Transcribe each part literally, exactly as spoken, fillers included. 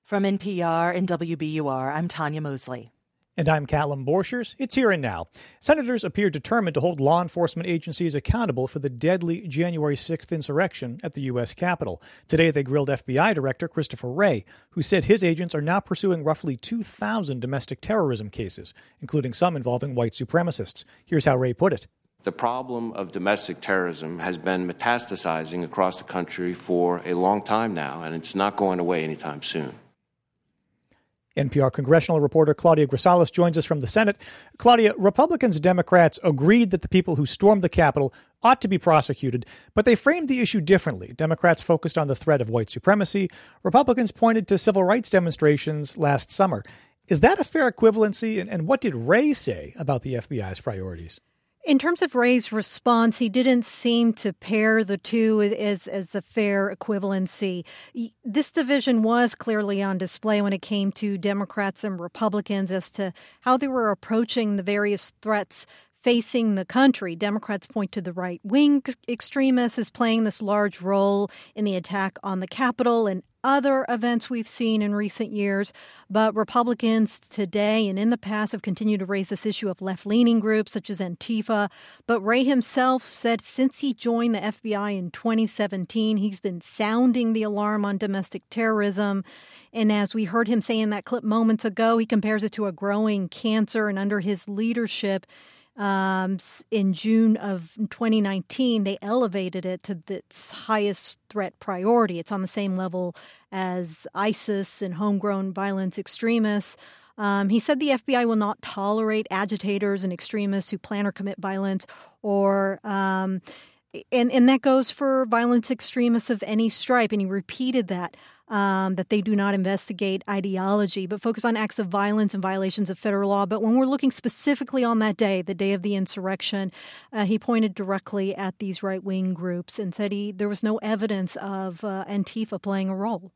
From N P R and W B U R, I'm Tanya Mosley. And I'm Callum Borchers. It's Here and Now. Senators appear determined to hold law enforcement agencies accountable for the deadly January sixth insurrection at the U S Capitol. Today, they grilled F B I Director Christopher Wray, who said his agents are now pursuing roughly two thousand domestic terrorism cases, including some involving white supremacists. Here's how Wray put it. The problem of domestic terrorism has been metastasizing across the country for a long time now, and it's not going away anytime soon. N P R congressional reporter Claudia Grisales joins us from the Senate. Claudia, Republicans and Democrats agreed that the people who stormed the Capitol ought to be prosecuted, but they framed the issue differently. Democrats focused on the threat of white supremacy. Republicans pointed to civil rights demonstrations last summer. Is that a fair equivalency? And, and what did Wray say about the F B I's priorities? In terms of Wray's response, he didn't seem to pair the two as, as a fair equivalency. This division was clearly on display when it came to Democrats and Republicans as to how they were approaching the various threats facing the country. Democrats point to the right-wing extremists as playing this large role in the attack on the Capitol and other events we've seen in recent years. But Republicans today and in the past have continued to raise this issue of left-leaning groups such as Antifa. But Wray himself said since he joined the F B I in twenty seventeen, he's been sounding the alarm on domestic terrorism. And as we heard him say in that clip moments ago, he compares it to a growing cancer. And under his leadership, Um, in June of twenty nineteen, they elevated it to its highest threat priority. It's on the same level as ISIS and homegrown violence extremists. Um, he said the F B I will not tolerate agitators and extremists who plan or commit violence or um, and, and that goes for violence extremists of any stripe. And he repeated that. Um, that they do not investigate ideology, but focus on acts of violence and violations of federal law. But when we're looking specifically on that day, the day of the insurrection, uh, he pointed directly at these right-wing groups and said he there was no evidence of uh, Antifa playing a role.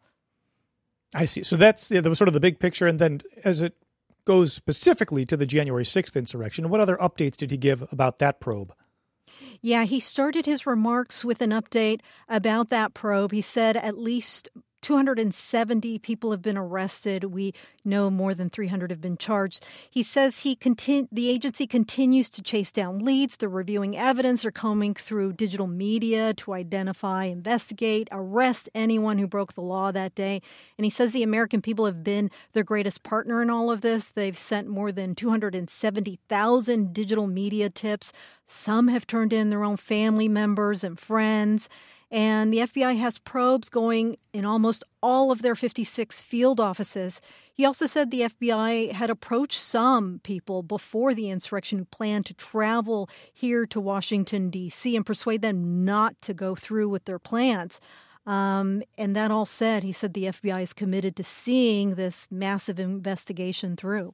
I see. So that's yeah, that was sort of the big picture. And then as it goes specifically to the January sixth insurrection, what other updates did he give about that probe? Yeah, he started his remarks with an update about that probe. He said at least two hundred seventy people have been arrested. We know more than three hundred have been charged. He says he continu- the agency continues to chase down leads. They're reviewing evidence. They're combing through digital media to identify, investigate, arrest anyone who broke the law that day. And he says the American people have been their greatest partner in all of this. They've sent more than two hundred seventy thousand digital media tips. Some have turned in their own family members and friends. And the F B I has probes going in almost all of their fifty-six field offices. He also said the F B I had approached some people before the insurrection who planned to travel here to Washington, D C and persuade them not to go through with their plans. Um, and that all said, he said the F B I is committed to seeing this massive investigation through.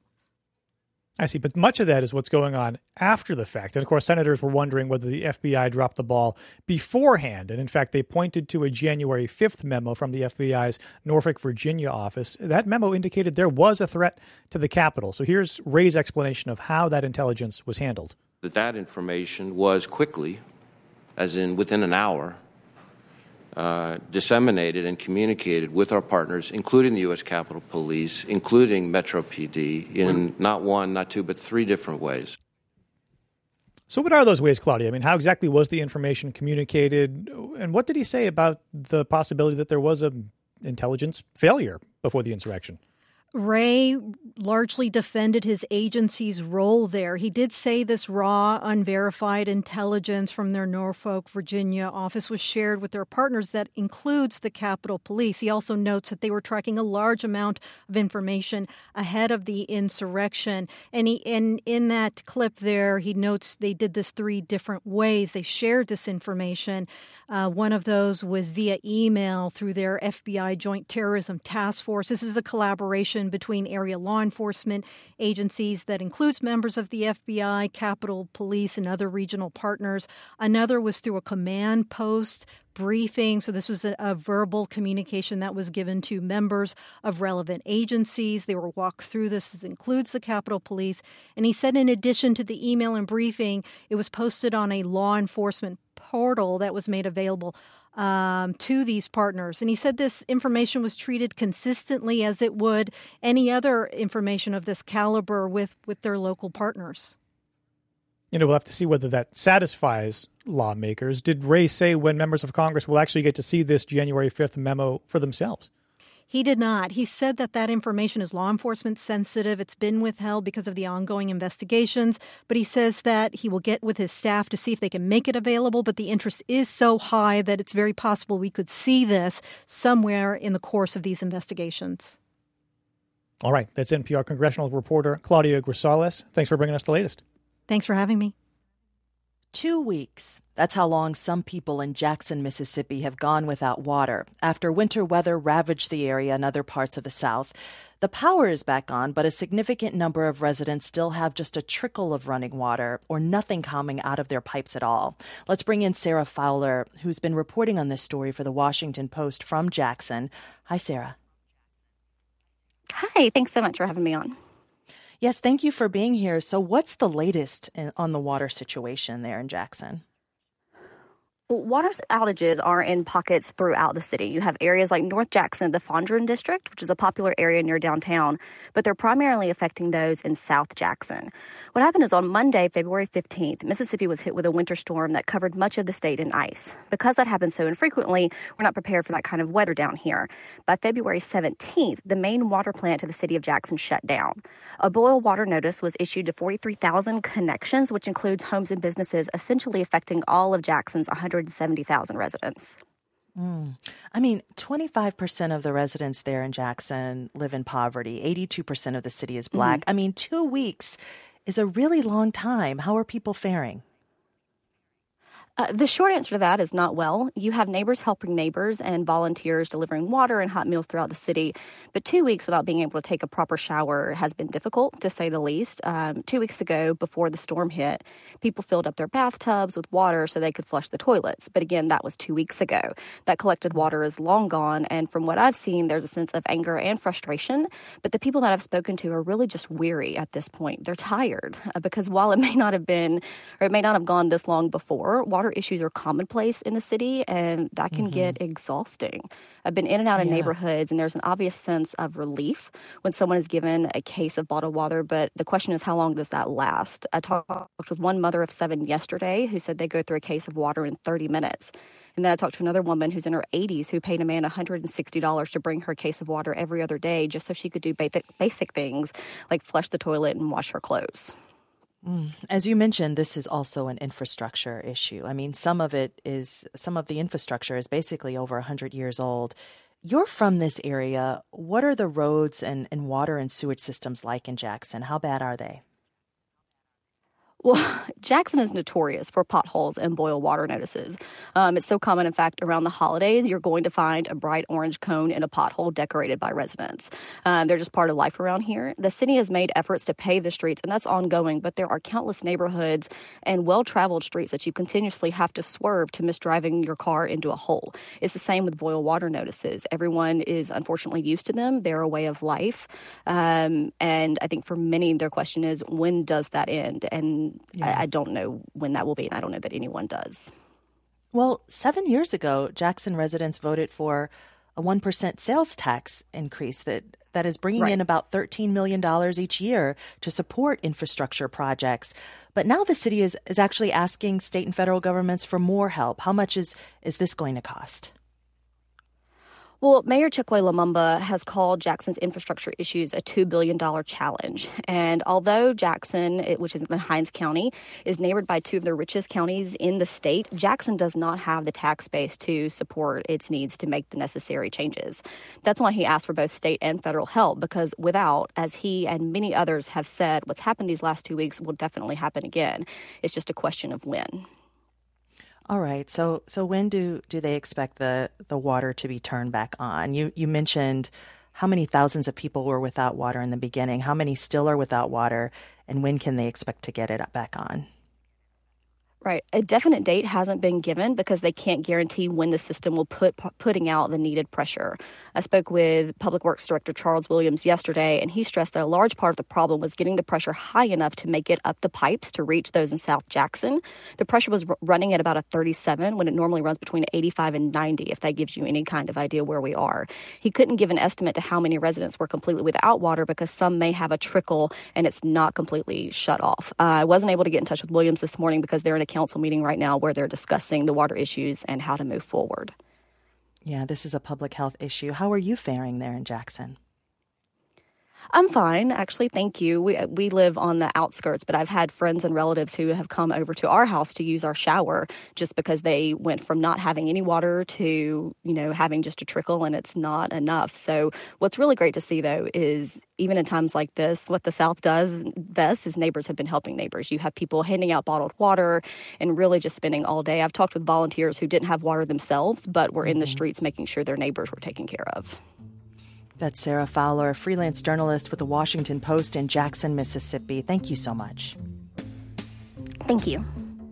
I see, but much of that is what's going on after the fact. And of course, senators were wondering whether the F B I dropped the ball beforehand. And in fact, they pointed to a January fifth memo from the F B I's Norfolk, Virginia office. That memo indicated there was a threat to the Capitol. So here's Wray's explanation of how that intelligence was handled. That that information was quickly, as in within an hour, Uh, disseminated and communicated with our partners, including the U S Capitol Police, including Metro P D, in not one, not two, but three different ways. So what are those ways, Claudia? I mean, how exactly was the information communicated? And what did he say about the possibility that there was an intelligence failure before the insurrection? Wray largely defended his agency's role there. He did say this raw, unverified intelligence from their Norfolk, Virginia office was shared with their partners. That includes the Capitol Police. He also notes that they were tracking a large amount of information ahead of the insurrection. And he, in, in that clip there, he notes they did this three different ways. They shared this information. Uh, one of those was via email through their F B I Joint Terrorism Task Force. This is a collaboration between area law enforcement agencies that includes members of the F B I, Capitol Police, and other regional partners. Another was through a command post briefing. So this was a, a verbal communication that was given to members of relevant agencies. They were walked through this. This includes the Capitol Police. And he said in addition to the email and briefing, it was posted on a law enforcement portal that was made available um, to these partners. And he said this information was treated consistently as it would any other information of this caliber with, with their local partners. You know, we'll have to see whether that satisfies lawmakers. Did Wray say when members of Congress will actually get to see this January fifth memo for themselves? He did not. He said that that information is law enforcement sensitive. It's been withheld because of the ongoing investigations. But he says that he will get with his staff to see if they can make it available. But the interest is so high that it's very possible we could see this somewhere in the course of these investigations. All right. That's N P R congressional reporter Claudia Grisales. Thanks for bringing us the latest. Thanks for having me. Two weeks. That's how long some people in Jackson, Mississippi have gone without water after winter weather ravaged the area and other parts of the South. The power is back on, but a significant number of residents still have just a trickle of running water or nothing coming out of their pipes at all. Let's bring in Sarah Fowler, who's been reporting on this story for the Washington Post from Jackson. Hi, Sarah. Hi, thanks so much for having me on. Yes, thank you for being here. So what's the latest in, on the water situation there in Jackson? Water outages are in pockets throughout the city. You have areas like North Jackson, the Fondren District, which is a popular area near downtown, but they're primarily affecting those in South Jackson. What happened is on Monday, February fifteenth, Mississippi was hit with a winter storm that covered much of the state in ice. Because that happens so infrequently, we're not prepared for that kind of weather down here. By February seventeenth, the main water plant to the city of Jackson shut down. A boil water notice was issued to forty-three thousand connections, which includes homes and businesses, essentially affecting all of Jackson's one hundred seventy thousand residents. Mm. I mean, twenty-five percent of the residents there in Jackson live in poverty. eighty-two percent of the city is Black. Mm-hmm. I mean, two weeks is a really long time. How are people faring? Uh, the short answer to that is not well. You have neighbors helping neighbors and volunteers delivering water and hot meals throughout the city. But two weeks without being able to take a proper shower has been difficult, to say the least. Um, two weeks ago, before the storm hit, people filled up their bathtubs with water so they could flush the toilets. But again, that was two weeks ago. That collected water is long gone. And from what I've seen, there's a sense of anger and frustration. But the people that I've spoken to are really just weary at this point. They're tired uh, because while it may not have been, or it may not have gone this long before, water issues are commonplace in the city, and that can mm-hmm. get exhausting. I've been in and out of yeah. neighborhoods, and there's an obvious sense of relief when someone is given a case of bottled water, but the question is, how long does that last? I talked with one mother of seven yesterday who said they go through a case of water in thirty minutes. And then I talked to another woman who's in her eighties who paid a man one hundred sixty dollars to bring her a case of water every other day just so she could do basic, basic things like flush the toilet and wash her clothes. As you mentioned, this is also an infrastructure issue. I mean, some of it is, some of the infrastructure is basically over one hundred years old. You're from this area. What are the roads and, and water and sewage systems like in Jackson? How bad are they? Well, Jackson is notorious for potholes and boil water notices. Um, it's so common, in fact, around the holidays, you're going to find a bright orange cone in a pothole decorated by residents. Um, they're just part of life around here. The city has made efforts to pave the streets, and that's ongoing, but there are countless neighborhoods and well-traveled streets that you continuously have to swerve to miss driving your car into a hole. It's the same with boil water notices. Everyone is unfortunately used to them. They're a way of life. Um, and I think for many, their question is, when does that end? And Yeah. I, I don't know when that will be, and I don't know that anyone does. Well, seven years ago, Jackson residents voted for a one percent sales tax increase that, that is bringing right. in about thirteen million dollars each year to support infrastructure projects. But now the city is, is actually asking state and federal governments for more help. How much is, is this going to cost? Well, Mayor Chokwe Lumumba has called Jackson's infrastructure issues a two billion dollars challenge. And although Jackson, which is in Hinds County, is neighbored by two of the richest counties in the state, Jackson does not have the tax base to support its needs to make the necessary changes. That's why he asked for both state and federal help, because without, as he and many others have said, what's happened these last two weeks will definitely happen again. It's just a question of when. All right. So so when do, do they expect the, the water to be turned back on? You you mentioned how many thousands of people were without water in the beginning. How many still are without water? And when can they expect to get it back on? Right. A definite date hasn't been given because they can't guarantee when the system will put putting out the needed pressure. I spoke with Public Works Director Charles Williams yesterday, and he stressed that a large part of the problem was getting the pressure high enough to make it up the pipes to reach those in South Jackson. The pressure was r- running at about a thirty-seven when it normally runs between eighty-five and ninety, if that gives you any kind of idea where we are. He couldn't give an estimate to how many residents were completely without water because some may have a trickle and it's not completely shut off. Uh, I wasn't able to get in touch with Williams this morning because they're in a council meeting right now where they're discussing the water issues and how to move forward. Yeah, this is a public health issue. How are you faring there in Jackson? I'm fine, actually. Thank you. We we live on the outskirts, but I've had friends and relatives who have come over to our house to use our shower just because they went from not having any water to, you know, having just a trickle, and it's not enough. So what's really great to see, though, is even in times like this, what the South does best is neighbors have been helping neighbors. You have people handing out bottled water and really just spending all day. I've talked with volunteers who didn't have water themselves, but were in the streets making sure their neighbors were taken care of. That's Sarah Fowler, a freelance journalist with the Washington Post in Jackson, Mississippi. Thank you so much. Thank you.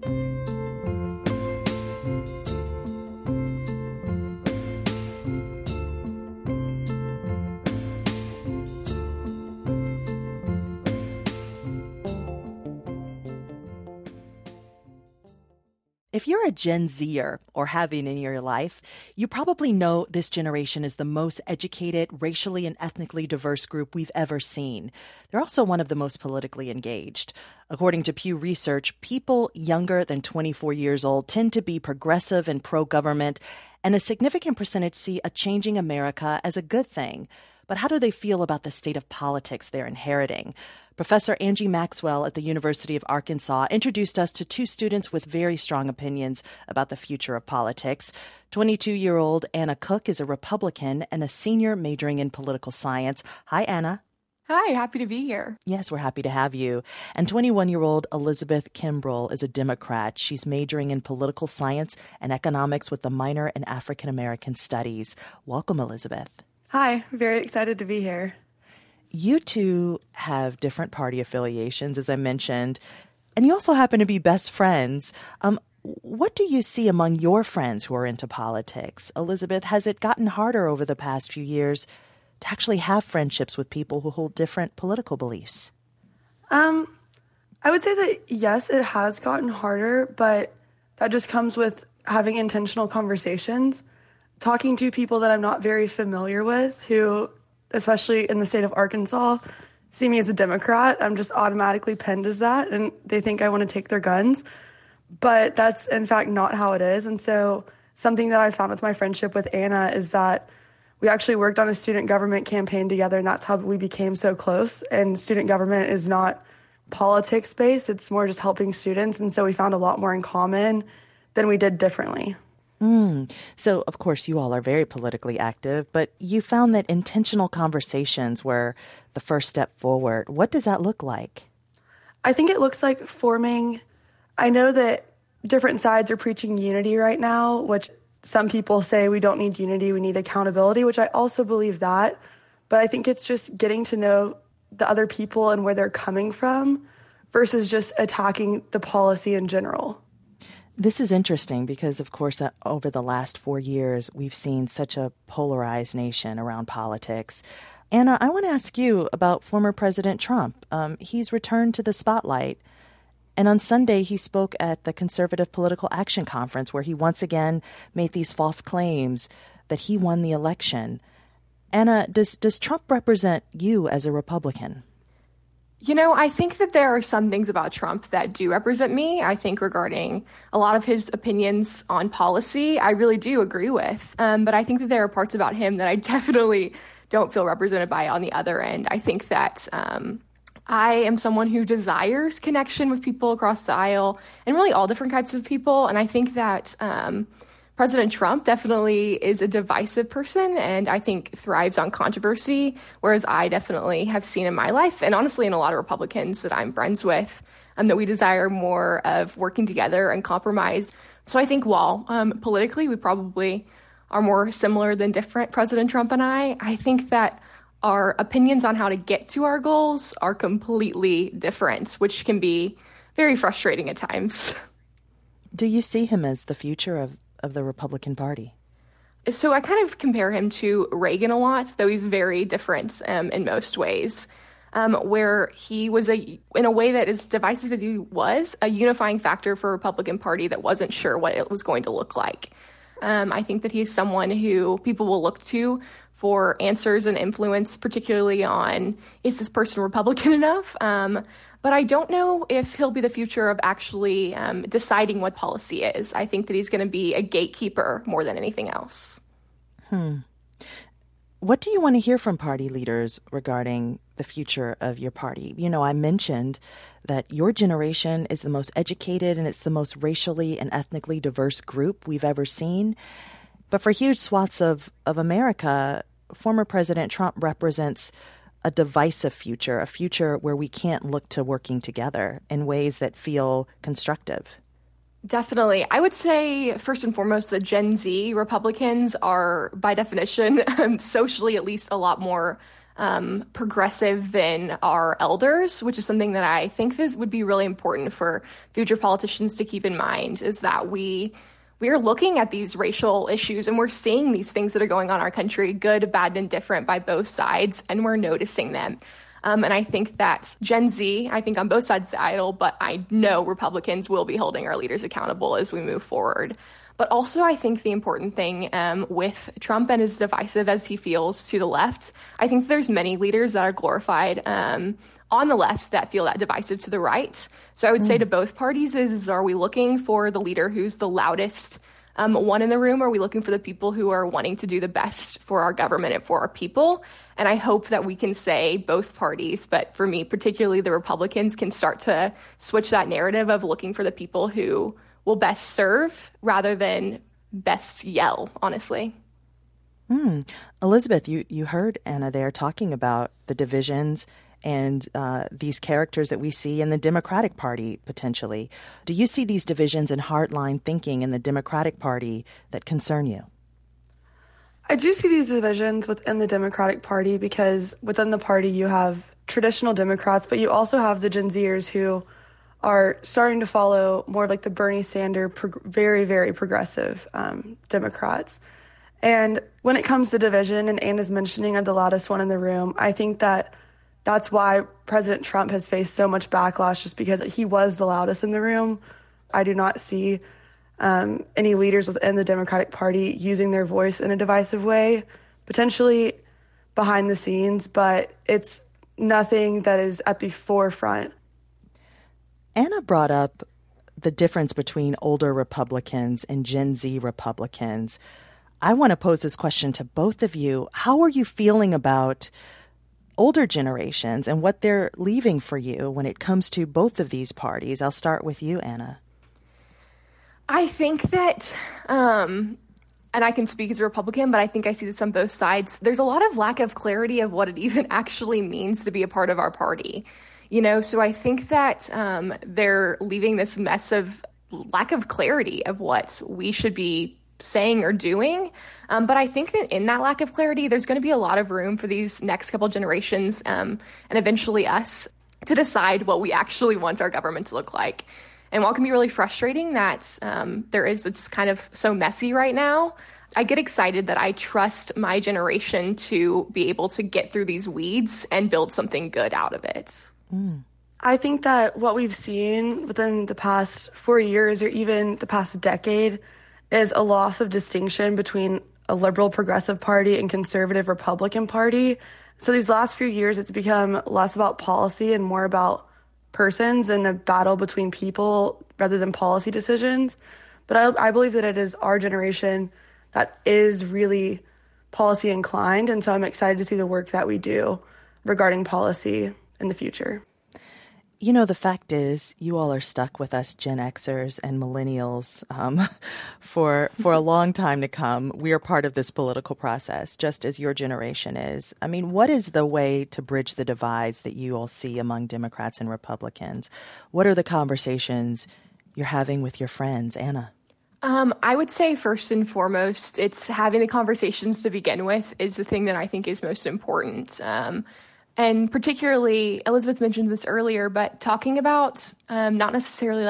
If you're a Gen Zer or have been in your life, you probably know this generation is the most educated, racially and ethnically diverse group we've ever seen. They're also one of the most politically engaged. According to Pew Research, people younger than twenty-four years old tend to be progressive and pro-government, and a significant percentage see a changing America as a good thing. But how do they feel about the state of politics they're inheriting? Professor Angie Maxwell at the University of Arkansas introduced us to two students with very strong opinions about the future of politics. twenty-two-year-old Anna Cook is a Republican and a senior majoring in political science. Hi, Anna. Hi, happy to be here. Yes, we're happy to have you. And twenty-one-year-old Elizabeth Kimbrell is a Democrat. She's majoring in political science and economics with a minor in African American studies. Welcome, Elizabeth. Hi, very excited to be here. You two have different party affiliations, as I mentioned, and you also happen to be best friends. Um, what do you see among your friends who are into politics? Elizabeth, has it gotten harder over the past few years to actually have friendships with people who hold different political beliefs? Um, I would say that, yes, it has gotten harder, but that just comes with having intentional conversations, talking to people that I'm not very familiar with who, especially in the state of Arkansas, see me as a Democrat. I'm just automatically pinned as that, and they think I want to take their guns. But that's, in fact, not how it is. And so something that I found with my friendship with Anna is that we actually worked on a student government campaign together, and that's how we became so close. And student government is not politics-based. It's more just helping students. And so we found a lot more in common than we did differently. Mm. So, of course, you all are very politically active, but you found that intentional conversations were the first step forward. What does that look like? I think it looks like forming, I know that different sides are preaching unity right now, which some people say we don't need unity, we need accountability, which I also believe that. But I think it's just getting to know the other people and where they're coming from versus just attacking the policy in general. This is interesting because, of course, uh, over the last four years, we've seen such a polarized nation around politics. Anna, I want to ask you about former President Trump. Um, he's returned to the spotlight. And on Sunday, he spoke at the Conservative Political Action Conference, where he once again made these false claims that he won the election. Anna, does, does Trump represent you as a Republican? You know, I think that there are some things about Trump that do represent me. I think regarding a lot of his opinions on policy, I really do agree with. Um, but I think that there are parts about him that I definitely don't feel represented by on the other end. I think that um, I am someone who desires connection with people across the aisle and really all different types of people. And I think that um, President Trump definitely is a divisive person and I think thrives on controversy, whereas I definitely have seen in my life, and honestly in a lot of Republicans that I'm friends with, um, that we desire more of working together and compromise. So I think while um, politically we probably are more similar than different, President Trump and I, I think that our opinions on how to get to our goals are completely different, which can be very frustrating at times. Do you see him as the future of, of the Republican Party? So I kind of compare him to Reagan a lot, though he's very different um, in most ways, um, where he was, a, in a way that is divisive as he was, a unifying factor for a Republican Party that wasn't sure what it was going to look like. Um, I think that he's someone who people will look to for answers and influence, particularly on, is this person Republican enough? Um, but I don't know if he'll be the future of actually um, deciding what policy is. I think that he's going to be a gatekeeper more than anything else. Hmm. What do you want to hear from party leaders regarding the future of your party? You know, I mentioned that your generation is the most educated and it's the most racially and ethnically diverse group we've ever seen. But for huge swaths of, of America, former President Trump represents a divisive future, a future where we can't look to working together in ways that feel constructive. Definitely. I would say, first and foremost, the Gen Z Republicans are, by definition, um, socially at least a lot more um, progressive than our elders, which is something that I think this would be really important for future politicians to keep in mind, is that we we are looking at these racial issues and we're seeing these things that are going on in our country, good, bad, and different by both sides, and we're noticing them. Um, and I think that Gen Z, I think on both sides of the aisle, but I know Republicans will be holding our leaders accountable as we move forward. But also, I think the important thing um, with Trump, and as divisive as he feels to the left, I think there's many leaders that are glorified um, on the left that feel that divisive to the right. So I would mm. say to both parties is, is, are we looking for the leader who's the loudest um, one in the room? Or are we looking for the people who are wanting to do the best for our government and for our people? And I hope that we can say both parties, but for me, particularly the Republicans, can start to switch that narrative of looking for the people who will best serve rather than best yell, honestly. Mm. Elizabeth, you, you heard Anna there talking about the divisions and uh, these characters that we see in the Democratic Party, potentially. Do you see these divisions and hardline thinking in the Democratic Party that concern you? I do see these divisions within the Democratic Party because within the party you have traditional Democrats, but you also have the Gen Zers who are starting to follow more like the Bernie Sanders, prog- very, very progressive um, Democrats. And when it comes to division, and Anna's mentioning of the loudest one in the room, I think that that's why President Trump has faced so much backlash, just because he was the loudest in the room. I do not see um, any leaders within the Democratic Party using their voice in a divisive way, potentially behind the scenes, but it's nothing that is at the forefront. Anna brought up the difference between older Republicans and Gen Z Republicans. I want to pose this question to both of you. How are you feeling about older generations and what they're leaving for you when it comes to both of these parties? I'll start with you, Anna. I think that, um, and I can speak as a Republican, but I think I see this on both sides. There's a lot of lack of clarity of what it even actually means to be a part of our party. You know, so I think that um, they're leaving this mess of lack of clarity of what we should be saying or doing. Um, but I think that in that lack of clarity, there's going to be a lot of room for these next couple generations um, and eventually us to decide what we actually want our government to look like. And while it can be really frustrating that um, there is, it's kind of so messy right now, I get excited that I trust my generation to be able to get through these weeds and build something good out of it. Mm. I think that what we've seen within the past four years or even the past decade is a loss of distinction between a liberal progressive party and conservative Republican party. So these last few years, it's become less about policy and more about persons and a battle between people rather than policy decisions. But I, I believe that it is our generation that is really policy inclined. And so I'm excited to see the work that we do regarding policy in the future. You know, the fact is, you all are stuck with us Gen Xers and millennials um, for for a long time to come. We are part of this political process, just as your generation is. I mean, what is the way to bridge the divides that you all see among Democrats and Republicans? What are the conversations you're having with your friends? Anna? Um, I would say first and foremost, it's having the conversations to begin with is the thing that I think is most important. Um And particularly, Elizabeth mentioned this earlier, but talking about um, not necessarily like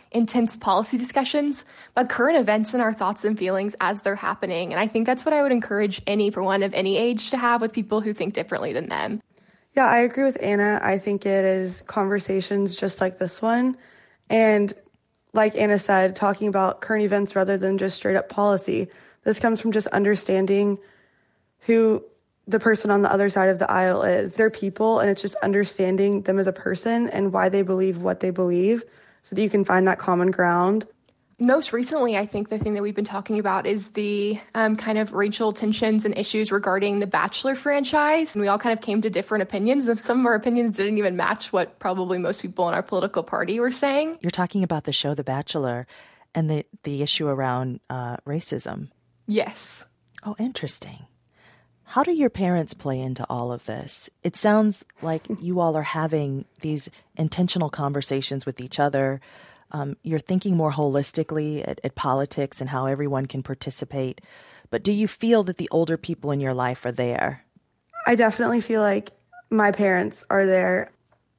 intense policy discussions, but current events and our thoughts and feelings as they're happening. And I think that's what I would encourage anyone of any age to have with people who think differently than them. Yeah, I agree with Anna. I think it is conversations just like this one. And like Anna said, talking about current events rather than just straight up policy. This comes from just understanding who the person on the other side of the aisle is. They're people, and it's just understanding them as a person and why they believe what they believe so that you can find that common ground. Most recently, I think the thing that we've been talking about is the um, kind of racial tensions and issues regarding the Bachelor franchise. And we all kind of came to different opinions. If some of our opinions didn't even match what probably most people in our political party were saying. You're talking about the show The Bachelor and the, the issue around uh, racism. Yes. Oh, interesting. How do your parents play into all of this? It sounds like you all are having these intentional conversations with each other. Um, you're thinking more holistically at, at politics and how everyone can participate. But do you feel that the older people in your life are there? I definitely feel like my parents are there.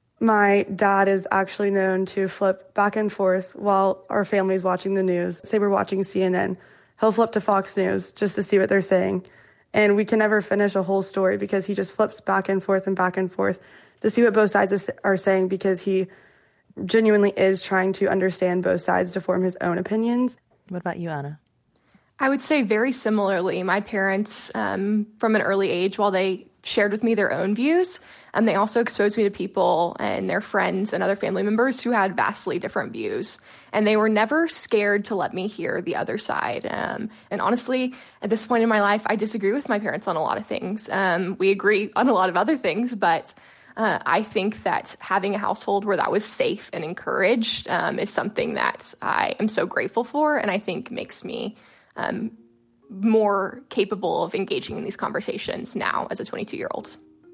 My dad is actually known to flip back and forth while our family's watching the news. Say we're watching C N N. He'll flip to Fox News just to see what they're saying. And we can never finish a whole story because he just flips back and forth and back and forth to see what both sides are saying, because he genuinely is trying to understand both sides to form his own opinions. What about you, Anna? I would say very similarly. My parents, um, from an early age, while they shared with me their own views, um, they also exposed me to people and their friends and other family members who had vastly different views. And they were never scared to let me hear the other side. Um, and honestly, at this point in my life, I disagree with my parents on a lot of things. Um, we agree on a lot of other things, but Uh, I think that having a household where that was safe and encouraged um, is something that I am so grateful for, and I think makes me um, more capable of engaging in these conversations now as a twenty-two-year-old.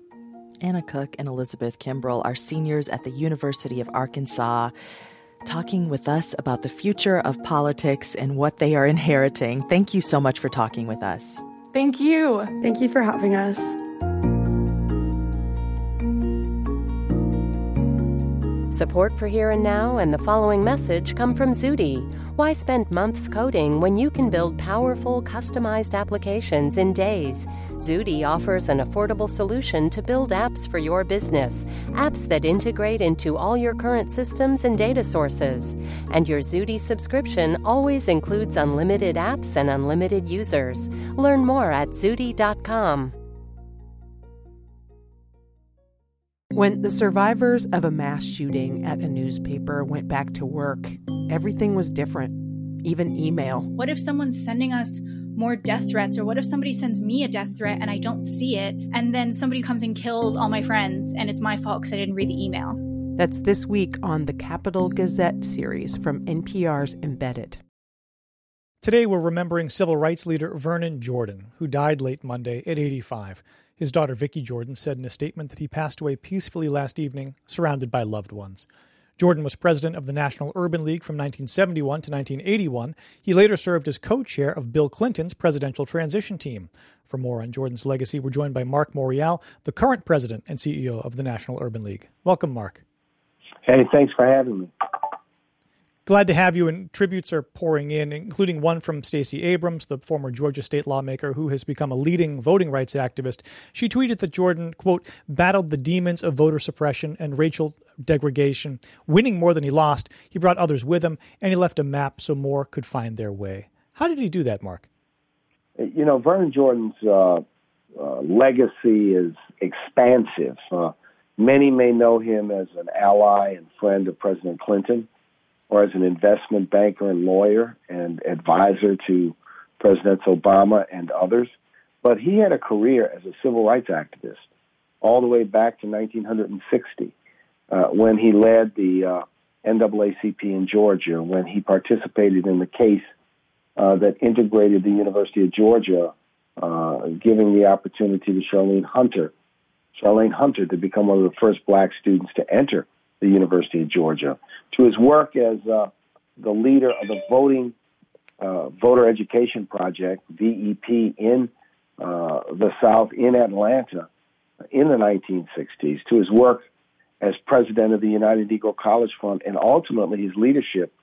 Anna Cook and Elizabeth Kimbrell are seniors at the University of Arkansas, talking with us about the future of politics and what they are inheriting. Thank you so much for talking with us. Thank you. Thank you for having us. Support for Here and Now and the following message come from Zudy. Why spend months coding when you can build powerful, customized applications in days? Zudy offers an affordable solution to build apps for your business, apps that integrate into all your current systems and data sources. And your Zudy subscription always includes unlimited apps and unlimited users. Learn more at zudy dot com. When the survivors of a mass shooting at a newspaper went back to work, everything was different, even email. What if someone's sending us more death threats, or what if somebody sends me a death threat and I don't see it, and then somebody comes and kills all my friends and it's my fault because I didn't read the email? That's this week on the Capital Gazette series from N P R's Embedded. Today we're remembering civil rights leader Vernon Jordan, who died late Monday at eighty-five. His daughter Vicki Jordan said in a statement that he passed away peacefully last evening, surrounded by loved ones. Jordan was president of the National Urban League from nineteen seventy-one to nineteen eighty-one. He later served as co-chair of Bill Clinton's presidential transition team. For more on Jordan's legacy, we're joined by Mark Morial, the current president and C E O of the National Urban League. Welcome, Mark. Hey, thanks for having me. Glad to have you, and tributes are pouring in, including one from Stacey Abrams, the former Georgia state lawmaker who has become a leading voting rights activist. She tweeted that Jordan, quote, battled the demons of voter suppression and racial degradation, winning more than he lost. He brought others with him, and he left a map so more could find their way. How did he do that, Mark? You know, Vernon Jordan's uh, uh, legacy is expansive. Uh, many may know him as an ally and friend of President Clinton, or as an investment banker and lawyer and advisor to Presidents Obama and others. But he had a career as a civil rights activist all the way back to nineteen sixty, uh, when he led the uh, N double A C P in Georgia, when he participated in the case uh, that integrated the University of Georgia, uh, giving the opportunity to Charlene Hunter, Charlene Hunter to become one of the first black students to enter the University of Georgia, to his work as uh, the leader of the voting uh, voter education project, V E P, in uh, the South, in Atlanta, in the nineteen sixties, to his work as president of the United Negro College Fund, and ultimately his leadership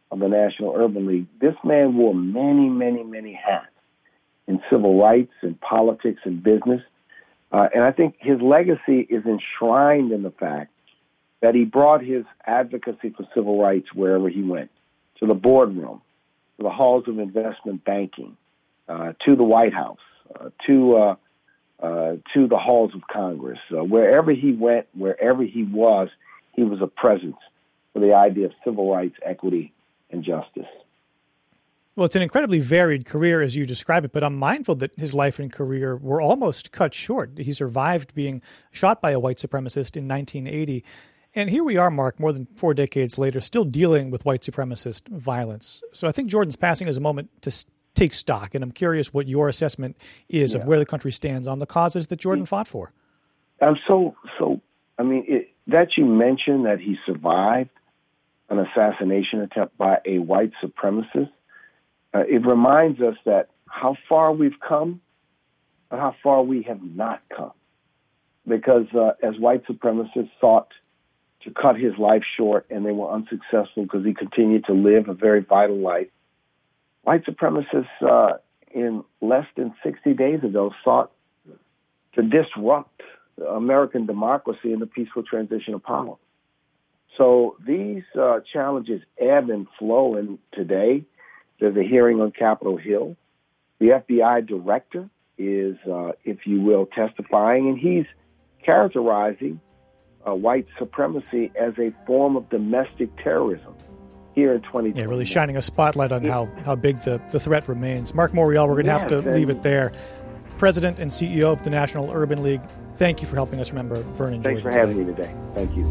of the National Urban League, this man wore many, many, many hats in civil rights, in politics, and business. Uh, and I think his legacy is enshrined in the fact that he brought his advocacy for civil rights wherever he went, to the boardroom, to the halls of investment banking, uh, to the White House, uh, to uh, uh, to the halls of Congress. Uh, wherever he went, wherever he was, he was a presence for the idea of civil rights, equity, and justice. Well, it's an incredibly varied career as you describe it, but I'm mindful that his life and career were almost cut short. He survived being shot by a white supremacist in nineteen eighty. And here we are, Mark, more than four decades later, still dealing with white supremacist violence. So I think Jordan's passing is a moment to take stock, and I'm curious what your assessment is yeah. of where the country stands on the causes that Jordan fought for. I'm so, so, I mean, it, that you mentioned that he survived an assassination attempt by a white supremacist, uh, it reminds us that how far we've come and how far we have not come. Because uh, as white supremacists sought to cut his life short, and they were unsuccessful because he continued to live a very vital life, white supremacists uh, in less than sixty days ago sought to disrupt American democracy and the peaceful transition of power. So these uh, challenges ebb and flow, and today there's a hearing on Capitol Hill. The F B I director is, uh, if you will, testifying, and he's characterizing uh, white supremacy as a form of domestic terrorism here in twenty twenty. Yeah, really shining a spotlight on how, how big the, the threat remains. Mark Morial, we're going to yes, have to leave it there. President and C E O of the National Urban League, thank you for helping us remember Vernon Jordan. Thanks for having me today. Thank you.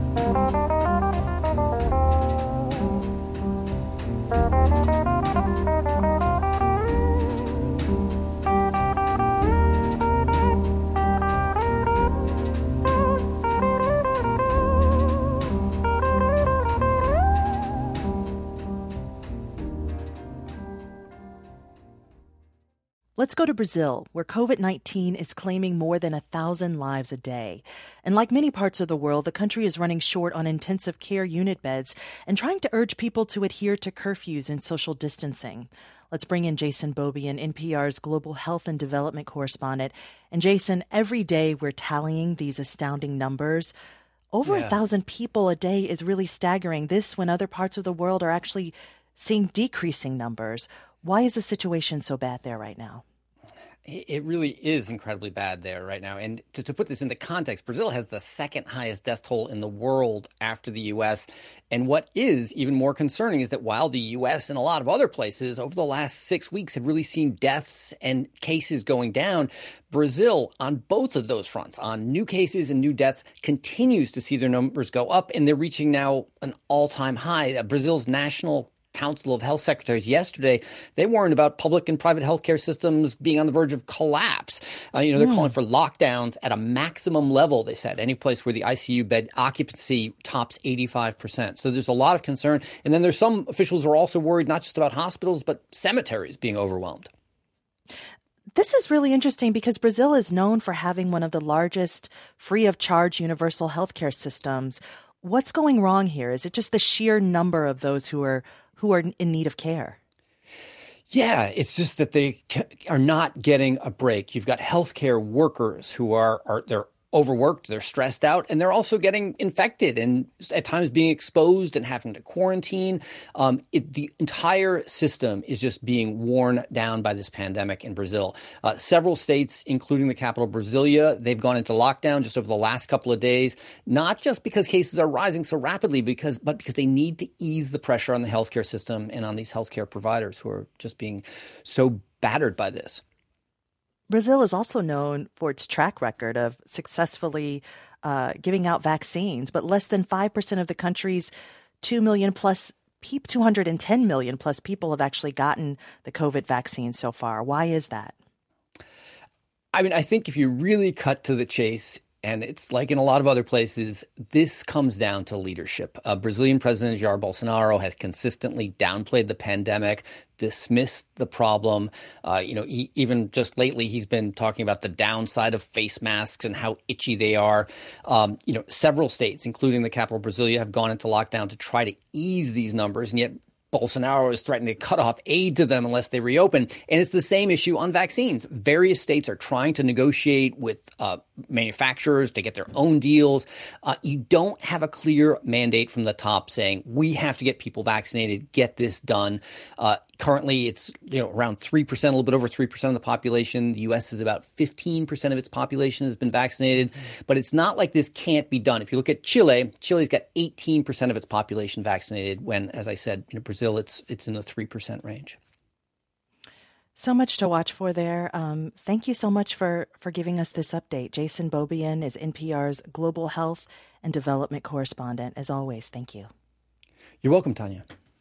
Let's go to Brazil, where COVID nineteen is claiming more than a thousand lives a day. And like many parts of the world, the country is running short on intensive care unit beds and trying to urge people to adhere to curfews and social distancing. Let's bring in Jason Beaubien, N P R's global health and development correspondent. And Jason, every day we're tallying these astounding numbers. Over yeah. a thousand people a day is really staggering. This when other parts of the world are actually seeing decreasing numbers. Why is the situation so bad there right now? It really is incredibly bad there right now. And to, to put this into context, Brazil has the second highest death toll in the world after the U S. And what is even more concerning is that while the U S and a lot of other places over the last six weeks have really seen deaths and cases going down, Brazil, on both of those fronts, on new cases and new deaths, continues to see their numbers go up. And they're reaching now an all-time high. Brazil's national Council of Health Secretaries yesterday, they warned about public and private healthcare systems being on the verge of collapse. Uh, you know, they're mm. calling for lockdowns at a maximum level, they said, any place where the I C U bed occupancy tops eighty-five percent. So there's a lot of concern. And then there's some officials who are also worried not just about hospitals, but cemeteries being overwhelmed. This is really interesting because Brazil is known for having one of the largest free of charge universal healthcare systems. What's going wrong here? Is it just the sheer number of those who are who are in need of care? Yeah, it's just that they are not getting a break. You've got healthcare workers who are, are they're overworked, they're stressed out, and they're also getting infected and at times being exposed and having to quarantine. Um, it, the entire system is just being worn down by this pandemic in Brazil. Uh, several states, including the capital, Brasilia, they've gone into lockdown just over the last couple of days, not just because cases are rising so rapidly, because but because they need to ease the pressure on the healthcare system and on these healthcare providers who are just being so battered by this. Brazil is also known for its track record of successfully uh, giving out vaccines, but less than five percent of the country's two million plus, two hundred ten million plus people have actually gotten the COVID vaccine so far. Why is that? I mean, I think if you really cut to the chase, and it's like in a lot of other places, this comes down to leadership. Uh, Brazilian President Jair Bolsonaro has consistently downplayed the pandemic, dismissed the problem. Uh, you know, he, even just lately, he's been talking about the downside of face masks and how itchy they are. Um, you know, several states, including the capital Brasilia, have gone into lockdown to try to ease these numbers, and yet Bolsonaro is threatening to cut off aid to them unless they reopen. And it's the same issue on vaccines. Various states are trying to negotiate with uh, manufacturers to get their own deals. Uh, you don't have a clear mandate from the top saying we have to get people vaccinated, get this done. Uh, currently, it's you know around three percent, a little bit over three percent of the population. The U S is about fifteen percent of its population has been vaccinated. Mm-hmm. But it's not like this can't be done. If you look at Chile, Chile's got eighteen percent of its population vaccinated when, as I said, in Brazil, it's it's in the three percent range. So much to watch for there. Um, thank you so much for, for giving us this update. Jason Beaubien is N P R's Global Health and Development Correspondent. As always, thank you. You're welcome, Tanya.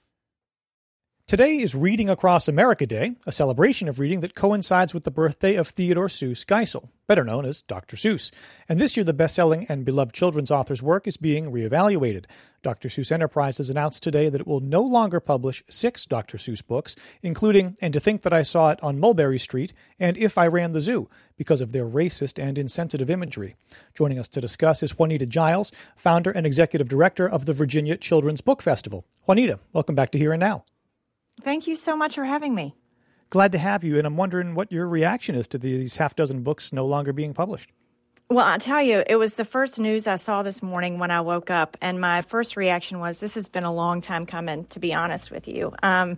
Today is Reading Across America Day, a celebration of reading that coincides with the birthday of Theodore Seuss Geisel, better known as Doctor Seuss. And this year, the best-selling and beloved children's author's work is being reevaluated. Doctor Seuss Enterprises announced today that it will no longer publish six Doctor Seuss books, including And to Think That I Saw It on Mulberry Street and If I Ran the Zoo, because of their racist and insensitive imagery. Joining us to discuss is Juanita Giles, founder and executive director of the Virginia Children's Book Festival. Juanita, welcome back to Here and Now. Thank you so much for having me. Glad to have you, and I'm wondering what your reaction is to these half dozen books no longer being published. Well, I'll tell you, it was the first news I saw this morning when I woke up, and my first reaction was, this has been a long time coming, to be honest with you. Um,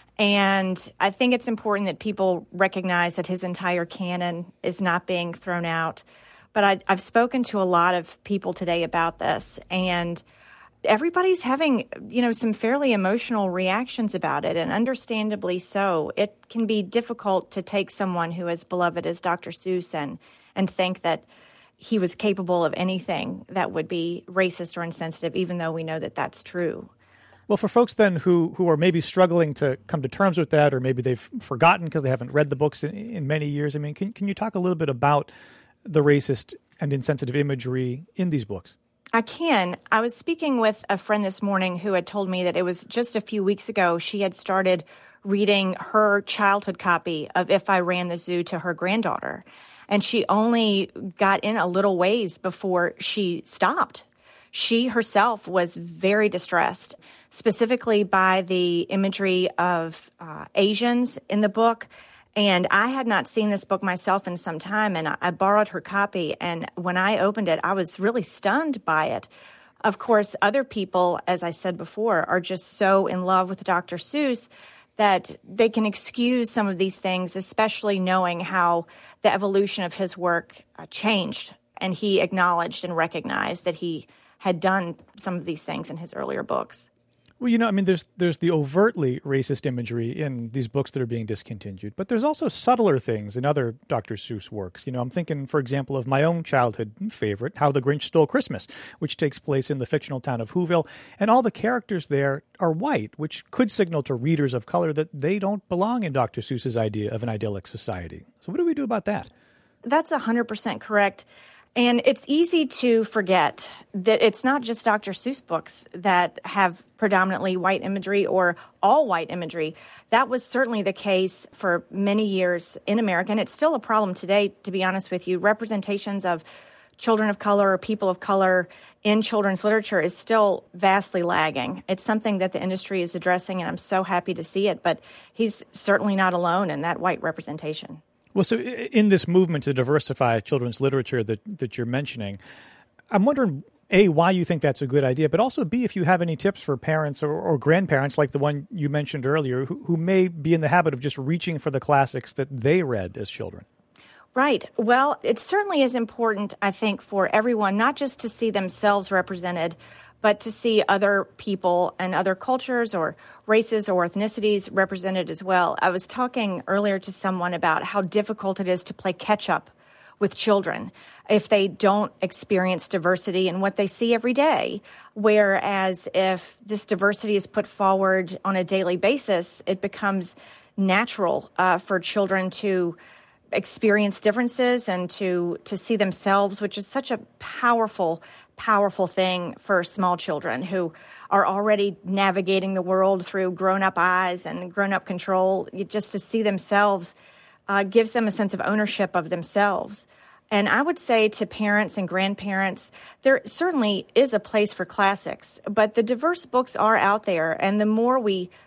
and I think it's important that people recognize that his entire canon is not being thrown out. But I, I've spoken to a lot of people today about this, and everybody's having, you know, some fairly emotional reactions about it, and understandably so. It can be difficult to take someone who is beloved as Doctor Seuss and, and think that he was capable of anything that would be racist or insensitive, even though we know that that's true. Well, for folks then who, who are maybe struggling to come to terms with that, or maybe they've forgotten because they haven't read the books in, in many years, I mean, can, can you talk a little bit about the racist and insensitive imagery in these books? I can. I was speaking with a friend this morning who had told me that it was just a few weeks ago she had started reading her childhood copy of If I Ran the Zoo to her granddaughter. And she only got in a little ways before she stopped. She herself was very distressed, specifically by the imagery of uh, Asians in the book. And I had not seen this book myself in some time, and I, I borrowed her copy. And when I opened it, I was really stunned by it. Of course, other people, as I said before, are just so in love with Doctor Seuss that they can excuse some of these things, especially knowing how the evolution of his work uh, changed. And he acknowledged and recognized that he had done some of these things in his earlier books. Well, you know, I mean, there's there's the overtly racist imagery in these books that are being discontinued, but there's also subtler things in other Doctor Seuss works. You know, I'm thinking, for example, of my own childhood favorite, How the Grinch Stole Christmas, which takes place in the fictional town of Whoville, and all the characters there are white, which could signal to readers of color that they don't belong in Doctor Seuss's idea of an idyllic society. So what do we do about that? That's one hundred percent correct. And it's easy to forget that it's not just Doctor Seuss books that have predominantly white imagery or all white imagery. That was certainly the case for many years in America, and it's still a problem today, to be honest with you. Representations of children of color or people of color in children's literature is still vastly lagging. It's something that the industry is addressing, and I'm so happy to see it. But he's certainly not alone in that white representation. Well, so in this movement to diversify children's literature that, that you're mentioning, I'm wondering, A, why you think that's a good idea, but also, B, if you have any tips for parents or, or grandparents like the one you mentioned earlier who, who may be in the habit of just reaching for the classics that they read as children. Right. Well, it certainly is important, I think, for everyone, not just to see themselves represented, but to see other people and other cultures or races or ethnicities represented as well. I was talking earlier to someone about how difficult it is to play catch-up with children if they don't experience diversity in what they see every day. Whereas if this diversity is put forward on a daily basis, it becomes natural uh, for children to experience differences and to to see themselves, which is such a powerful powerful thing for small children who are already navigating the world through grown-up eyes and grown-up control. Just to see themselves uh, gives them a sense of ownership of themselves. And I would say to parents and grandparents, there certainly is a place for classics, but the diverse books are out there, and the more we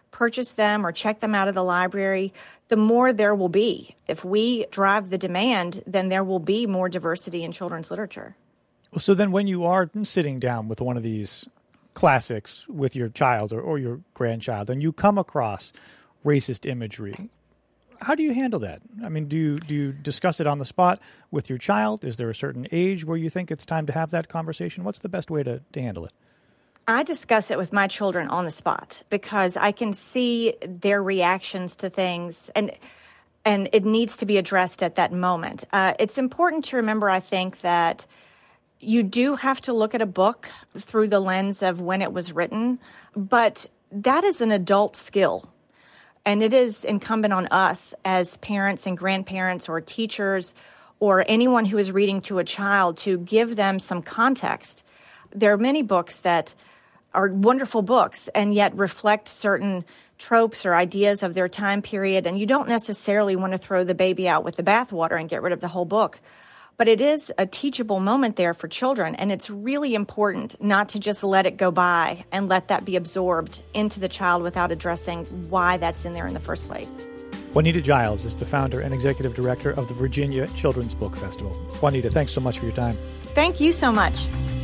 purchase them or check them out of the library, the more there will be. If we drive the demand, then there will be more diversity in children's literature. So then when you are sitting down with one of these classics with your child or, or your grandchild and you come across racist imagery, how do you handle that? I mean, do you, do you discuss it on the spot with your child? Is there a certain age where you think it's time to have that conversation? What's the best way to, to handle it? I discuss it with my children on the spot because I can see their reactions to things, and and it needs to be addressed at that moment. Uh, it's important to remember, I think, that you do have to look at a book through the lens of when it was written, but that is an adult skill. And it is incumbent on us as parents and grandparents or teachers or anyone who is reading to a child to give them some context. There are many books that are wonderful books and yet reflect certain tropes or ideas of their time period, and you don't necessarily want to throw the baby out with the bathwater and get rid of the whole book. But it is a teachable moment there for children, and it's really important not to just let it go by and let that be absorbed into the child without addressing why that's in there in the first place. Juanita Giles is the founder and executive director of the Virginia Children's Book Festival. Juanita, thanks so much for your time. Thank you so much.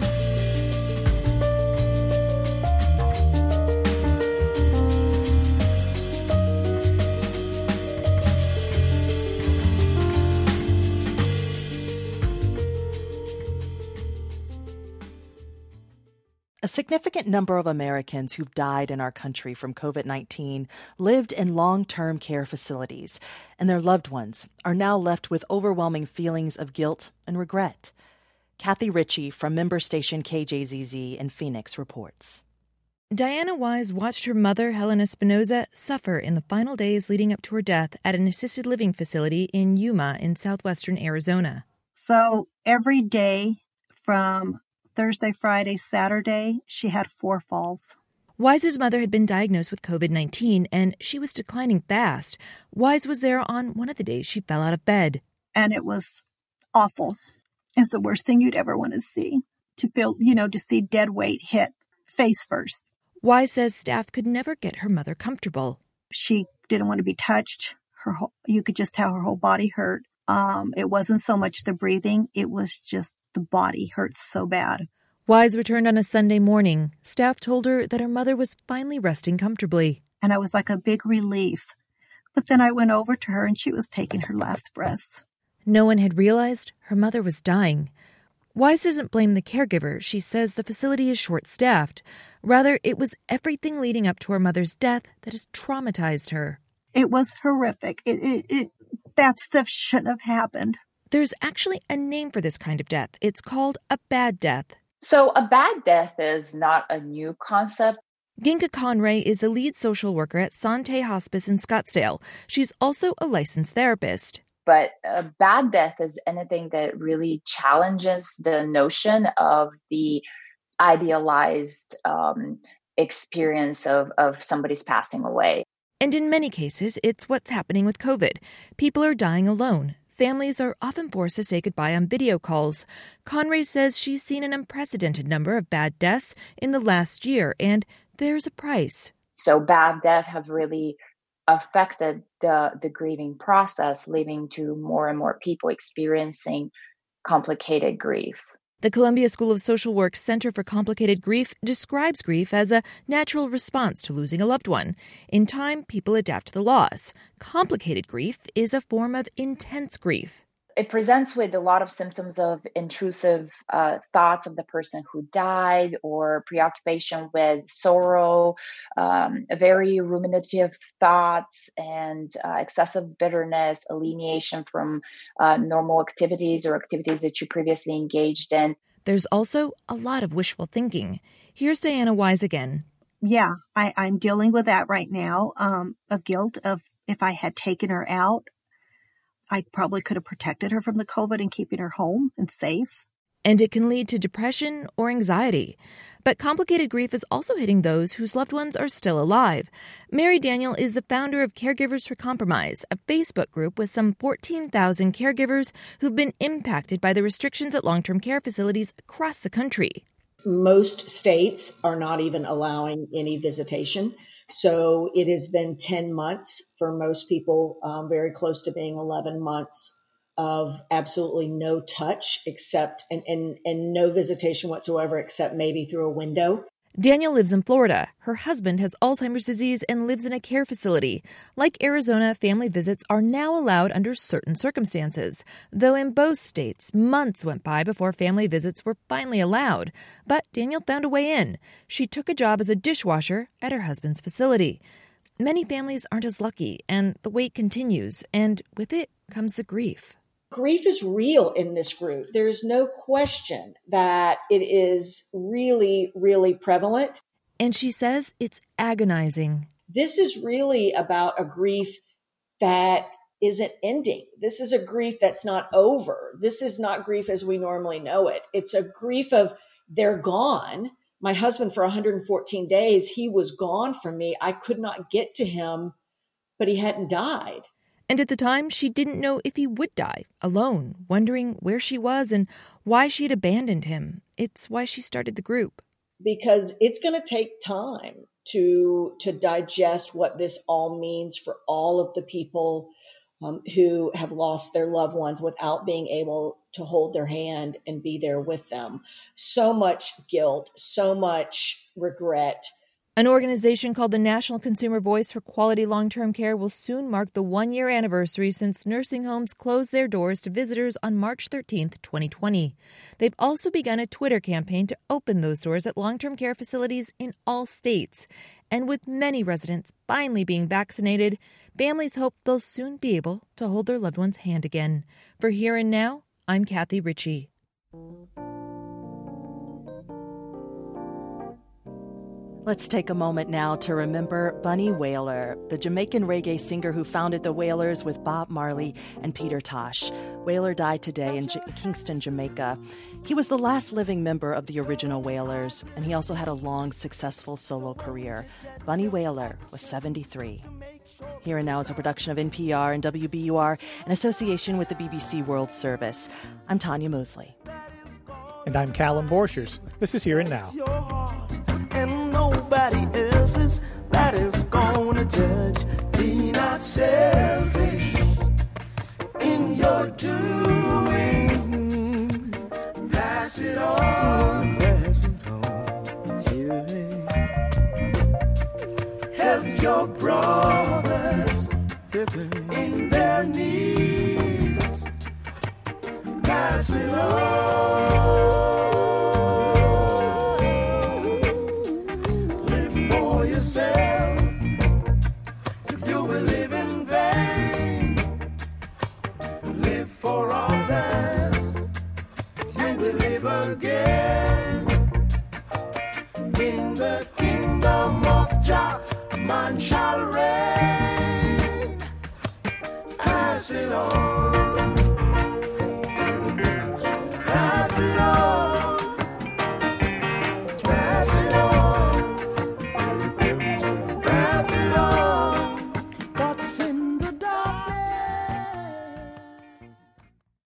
A significant number of Americans who've died in our country from COVID nineteen lived in long-term care facilities, and their loved ones are now left with overwhelming feelings of guilt and regret. Kathy Ritchie from member station K J Z Z in Phoenix reports. Diana Wise watched her mother, Helen Espinoza, suffer in the final days leading up to her death at an assisted living facility in Yuma in southwestern Arizona. So every day from Thursday, Friday, Saturday, she had four falls. Wise's mother had been diagnosed with COVID nineteen, and she was declining fast. Wise was there on one of the days she fell out of bed. And it was awful. It's the worst thing you'd ever want to see, to feel, you know, to see dead weight hit face first. Wise says staff could never get her mother comfortable. She didn't want to be touched. Her whole, you could just tell her whole body hurt. Um, it wasn't so much the breathing, it was just the body hurt so bad. Wise returned on a Sunday morning. Staff told her that her mother was finally resting comfortably. And I was like a big relief. But then I went over to her and she was taking her last breaths. No one had realized her mother was dying. Wise doesn't blame the caregiver. She says the facility is short-staffed. Rather, it was everything leading up to her mother's death that has traumatized her. It was horrific. It, it, it, that stuff shouldn't have happened. There's actually a name for this kind of death. It's called a bad death. So a bad death is not a new concept. Ginka Conray is a lead social worker at Sante Hospice in Scottsdale. She's also a licensed therapist. But a bad death is anything that really challenges the notion of the idealized um, experience of, of somebody's passing away. And in many cases, it's what's happening with COVID. People are dying alone. Families are often forced to say goodbye on video calls. Conray says she's seen an unprecedented number of bad deaths in the last year, and there's a price. So bad death have really affected the, the grieving process, leading to more and more people experiencing complicated grief. The Columbia School of Social Work's Center for Complicated Grief describes grief as a natural response to losing a loved one. In time, people adapt to the loss. Complicated grief is a form of intense grief. It presents with a lot of symptoms of intrusive uh, thoughts of the person who died, or preoccupation with sorrow, um, very ruminative thoughts, and uh, excessive bitterness, alienation from uh, normal activities or activities that you previously engaged in. There's also a lot of wishful thinking. Here's Diana Wise again. Yeah, I, I'm dealing with that right now, um, of guilt of if I had taken her out, I probably could have protected her from the COVID and keeping her home and safe. And it can lead to depression or anxiety. But complicated grief is also hitting those whose loved ones are still alive. Mary Daniel is the founder of Caregivers for Compromise, a Facebook group with some fourteen thousand caregivers who've been impacted by the restrictions at long-term care facilities across the country. Most states are not even allowing any visitation So it has been ten months for most people, um, very close to being eleven months of absolutely no touch except and, and, and no visitation whatsoever except maybe through a window. Daniel lives in Florida. Her husband has Alzheimer's disease and lives in a care facility. Like Arizona, family visits are now allowed under certain circumstances, though in both states, months went by before family visits were finally allowed. But Daniel found a way in. She took a job as a dishwasher at her husband's facility. Many families aren't as lucky, and the wait continues, and with it comes the grief. Grief is real in this group. There's no question that it is really, really prevalent. And she says it's agonizing. This is really about a grief that isn't ending. This is a grief that's not over. This is not grief as we normally know it. It's a grief of they're gone. My husband, for one hundred fourteen days, he was gone from me. I could not get to him, but he hadn't died. And at the time, she didn't know if he would die, alone, wondering where she was and why she had abandoned him. It's why she started the group. Because it's going to take time to, to digest what this all means for all of the people um, who have lost their loved ones without being able to hold their hand and be there with them. So much guilt, so much regret. An organization called the National Consumer Voice for Quality Long-Term Care will soon mark the one-year anniversary since nursing homes closed their doors to visitors on March thirteenth, twenty twenty. They've also begun a Twitter campaign to open those doors at long-term care facilities in all states. And with many residents finally being vaccinated, families hope they'll soon be able to hold their loved one's hand again. For Here and Now, I'm Kathy Ritchie. Let's take a moment now to remember Bunny Wailer, the Jamaican reggae singer who founded the Wailers with Bob Marley and Peter Tosh. Wailer died today in J- Kingston, Jamaica. He was the last living member of the original Wailers, and he also had a long, successful solo career. Bunny Wailer was seventy-three. Here and Now is a production of N P R and W B U R in association with the B B C World Service. I'm Tanya Mosley. And I'm Callum Borchers. This is Here and Now. And nobody else's that is gonna judge. Be not selfish in your doing. Pass it on, pass it on. Help your brothers in their needs. Pass it on.